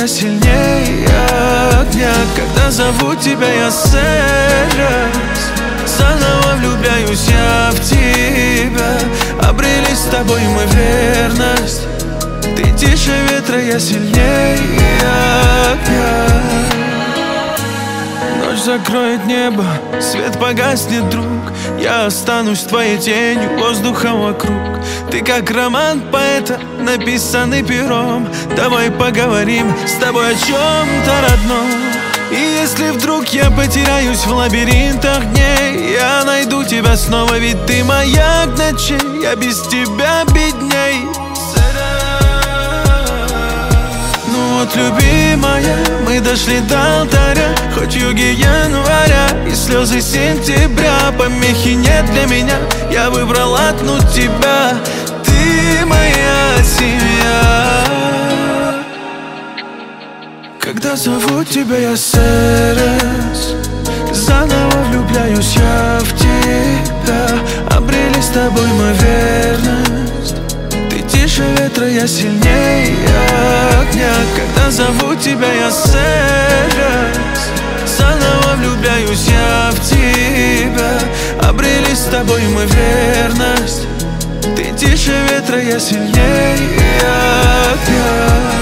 я сильнее огня. Когда зову тебя, я serious. Заново влюбляюсь я в тебя. Обрели с тобой мы верность. Ты тише ветра, я сильнее огня. Ночь закроет небо, свет погаснет, друг. Я останусь твоей тенью, воздухом вокруг. Ты как роман поэта, написанный пером. Давай поговорим с тобой о чем-то родном. И если вдруг я потеряюсь в лабиринтах дней, я найду тебя снова, ведь ты маяк ночей. Я без тебя бедней. Ну вот, любимая, мы дошли до алтаря. Хоть юги января и слезы сентября, помехи нет для меня. Я выбрал одну тебя. Ты моя семья. Когда зову тебя, я serious. Заново влюбляюсь я в тебя. Обрели с тобой мы верность. Ты тише ветра, я сильнее огня. Когда зову тебя, я serious. Заново влюбляюсь я в тебя. Обрели с тобой мы верность. Ты тише ветра, я сильнее огня.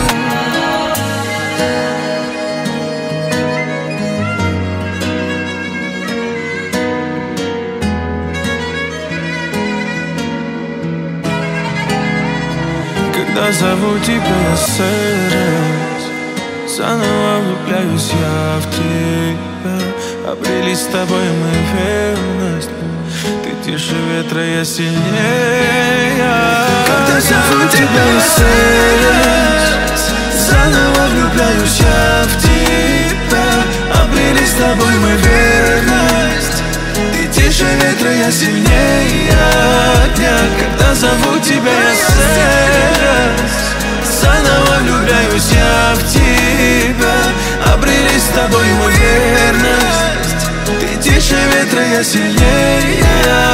Когда зову тебя, я serious. Заново влюбляюсь я в тебя. Обрели с тобой мы верность. Ты тише ветра, я сильнее. Когда зову тебя, я serious. Заново влюбляюсь я в тебя. Обрели с тобой мы верность. Ты тише ветра, я сильнее огня. Когда зову тебя, я serious. Заново влюбляюсь я в тебя. Обрели с тобой мы верность. Ты тише ветра, я сильнее.